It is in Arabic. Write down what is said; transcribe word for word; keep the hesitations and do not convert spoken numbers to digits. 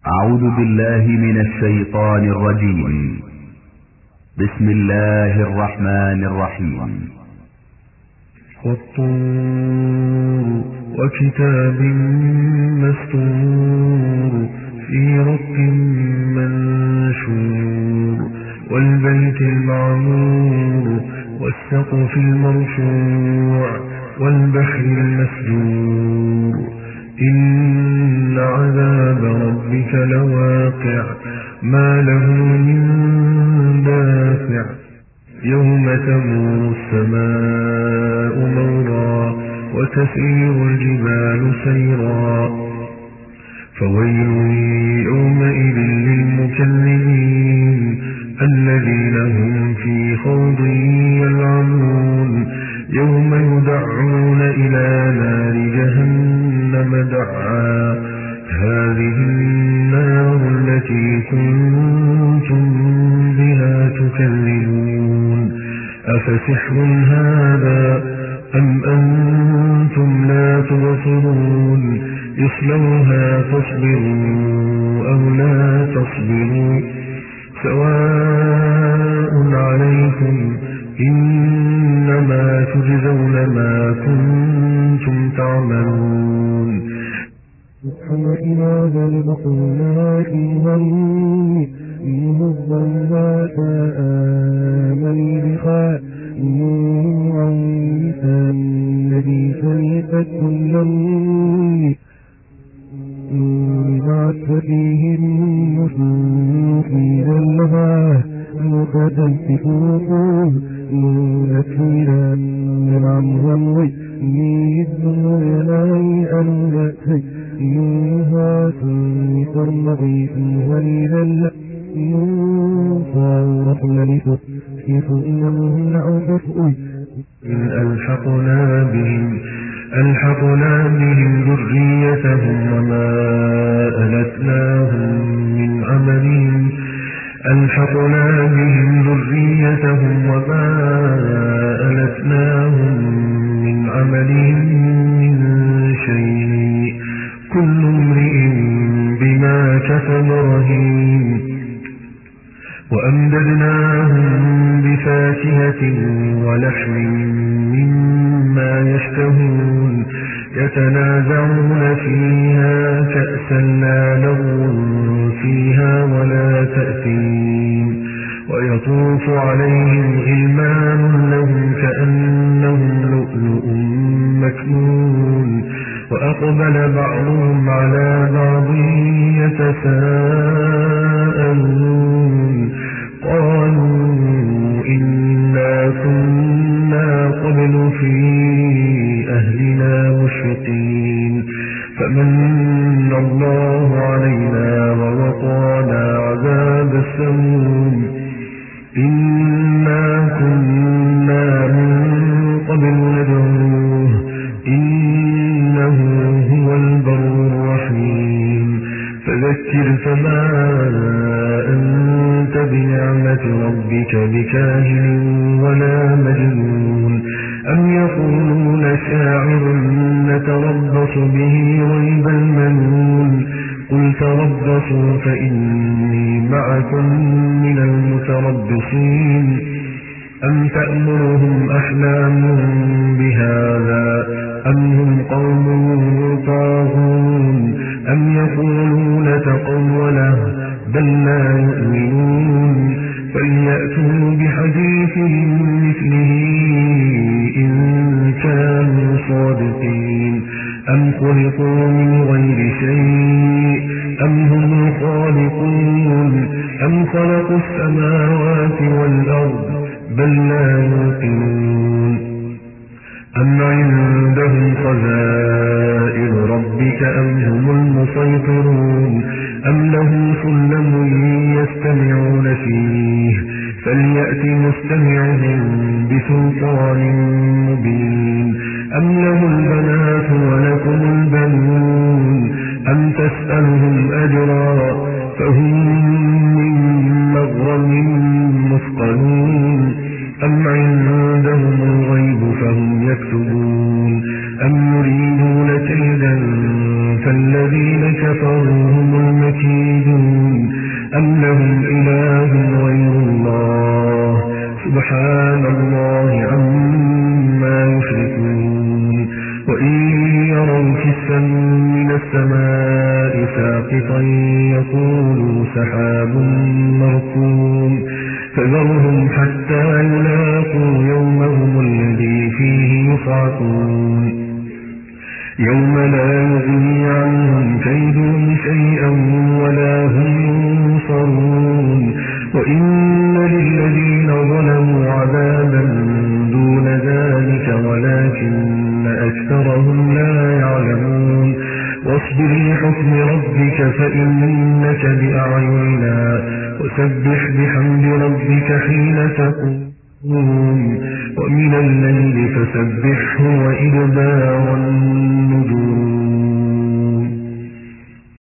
أعوذ بالله من الشيطان الرجيم. بسم الله الرحمن الرحيم. والطور وكتاب مسطور في رق منشور والبيت المعمور والسقف المرفوع والبحر المسجور إن عذاب ربك لواقع ما له من دافع يوم تمور السماء مورا وتسير الجبال سيرا فويل يومئذ للمكذبين الذين هم في خوض يلعبون يوم يدعون إلى نار جهنم دعا هذه النار التي كنتم بها تكذبون أفسحر هذا أم أنتم لا تبصرون يصلوها فاصبروا أو لا تصبروا سواء عليكم إنما تجزون ما كنتم تعملون. وإذا ذلقنا فيها منه الظلات آمن بها عيسى الذي سمعت كل نعت فيهم مسلمين لها متدفقون نكيلا من عمهم نيزم يلاي أنجأتي نيها سيطرن غيثها لذل نصار ملكت يسؤلهم عبفؤي إن ألحقنا بهم ألحقنا بهم ذريتهم وما ألتناهم من عملهم ألحقنا بهم ذريتهم وما ألتناهم من عملهم من شيء كل امرئ بما كسب رهين وأمددناهم بفاكهة ولحم مما يشتهون يتنازعون فيها كأسا لا لغو فيها ولا تأثيم ويطوف عليهم غلمان لهم كأنهم لؤلؤ مكنون وأقبل بعضهم على بعض يتساءلون قالوا إنا كنا قبل في أهلنا مشفقين فمن الله علينا ووقانا عذاب السموم إنا كنا من قبل ندعوه إنه هو البر الرحيم فذكر فما أنت بنعمة ربك بكاهن ولا مجنون أم يقولون شاعر نتربص به ريب المنون قل تربصوا فإني معكم من المتربصين أم تأمرهم أحلامهم بهذا أم هم قوم طاغون أم يقولون تقوله بل لا يؤمنون فليأتوا بحديث مثله إن كانوا صادقين أم خلقوا من غير شيء أم هم الخالقون أم خلقوا السماوات والأرض بل لا يوقنون أم عندهم خزائن ربك أم هم المسيطرون أم لهم سلم يستمعون فيه فليأت مستمعهم بسلطان مبين أم له البنات ولكم البنون أم تسألهم أجرا فهم من مغرم مثقلون أم عندهم الغيب فهم يكتبون أم يريدون كيدا فالذين كفروا هم المكيدون أم لهم إله غير الله سبحان الله عما يشركون وإن يروا كسفا من السماء ساقطا يقولوا سحاب مركوم فذرهم حتى يلاقوا يومهم الذي فيه يصعقون يوم لا يغني عنهم كيدهم شيئا ولا هم ينصرون وإن للذين ظلموا عذابا دون ذلك ولكن أكثرهم لا يعلمون واصبر لحكم ربك فإنك بأعيننا وسبح بحمد ربك حين تقوم ومن الليل فسبحه وإدبار النجوم